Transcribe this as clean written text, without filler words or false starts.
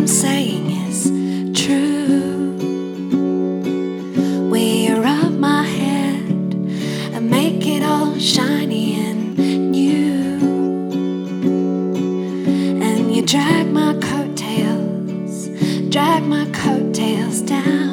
I'm saying is true. We rub my head and make it all shiny and new, and you drag my coattails down.